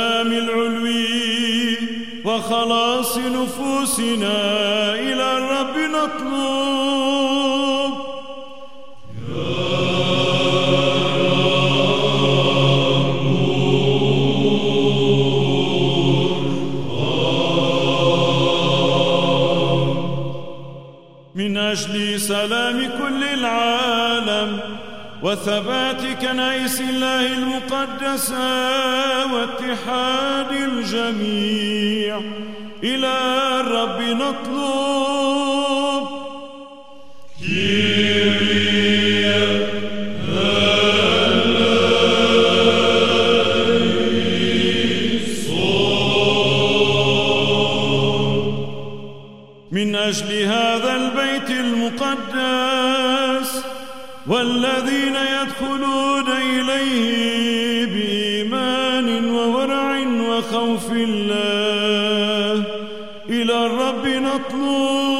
السلام العلوي وخلاص نفوسنا إلى الرب نطلب. من أجل سلام كل العالم وثبات كنائس الله المقدسة واتحاد الجميع إلى الرب نطلب. من أجل هذا البيت المقدس والذين يدخلون إليه بإيمان وورع وخوف الله إلى الرب نطلب.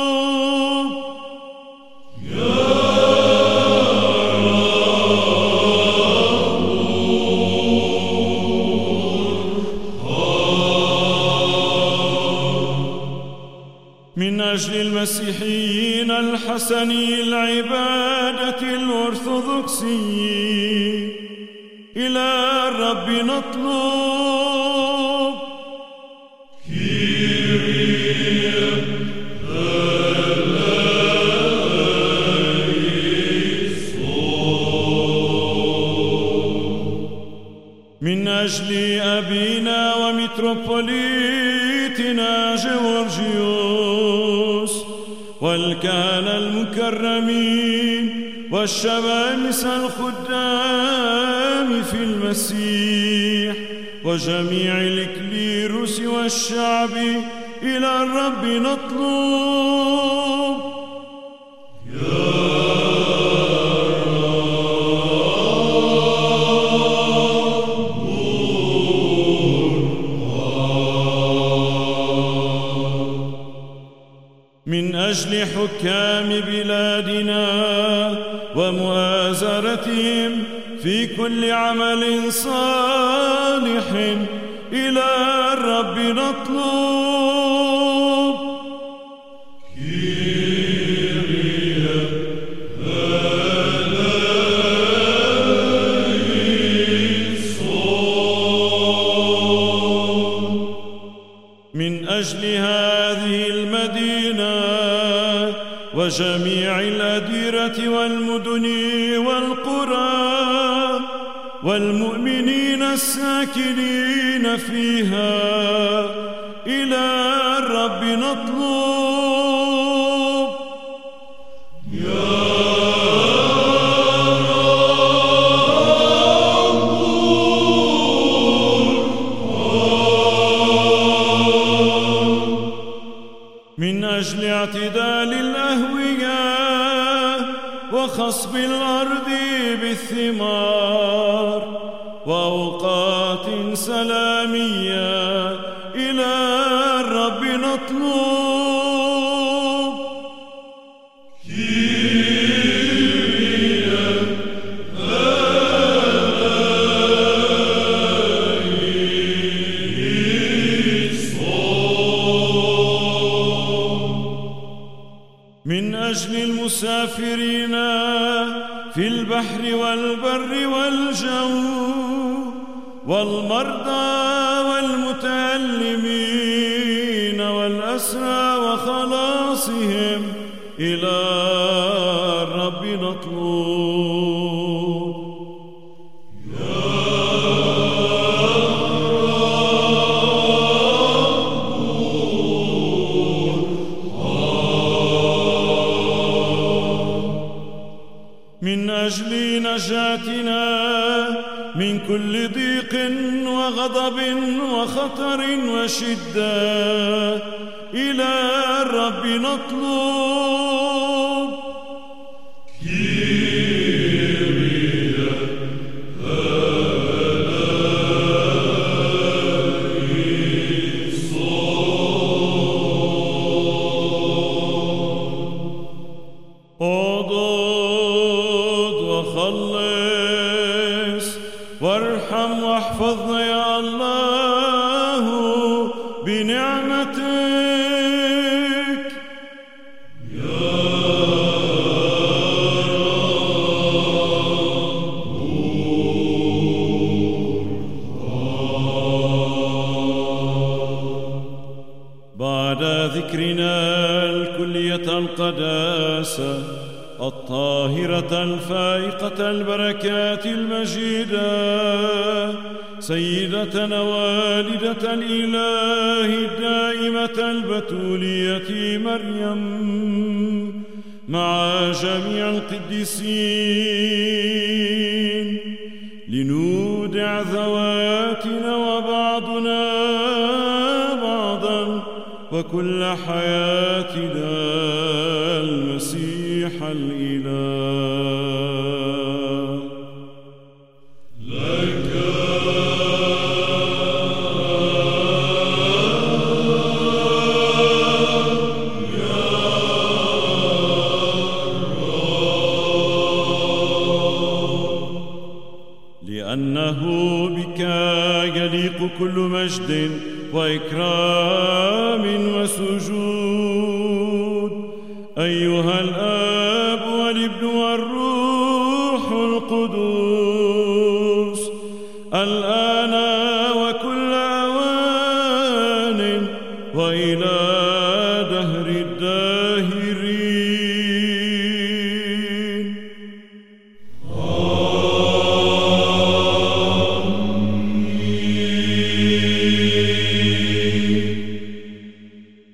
من أجل المسيحيين الحسني العبادة الأرثوذكسي إلى الرب نطلب. من أجل أبينا ومتروبوليتنا جورجيوس والكهنة المكرمين والشمامسة الخدام في المسيح وجميع الإكليروس والشعب إلى الرب نطلب. من أجل حكام بلادنا ومؤازرتهم في كل عمل صالح إلى الرب نطلب. من أجل هذه المدينة وجميع الأديرة والمدن والقرى والمؤمنين الساكنين فيها إلى الرب نطلب. من أجل اعتدال الأهوية وخصب الأرض بالثمار وأوقات سلامية إلى الرب نطلب. من أجل المسافرين في البحر والبر والجو والمرضى والمتألمين والأسرى وخلاصهم إلى الرب نطلب. من أجل نجاتنا من كل ضيق وغضب وخطر وشدة إلى الرب نطلب. وخلص وارحم واحفظنا يا الله بنعمتك بعد ذكرنا الكلية القداسة الطاهرة الفائقة البركات المجيدة سيدتنا والدة الإله الدائمة البتولية مريم مع جميع القديسين لنودع ذواتنا وبعضنا بعضا وكل حياتنا المسيح الإله لك يا رب لأنه بك يليق كل مجد وإكرام وسجود أيها الآب والابن والروح القدوس الآن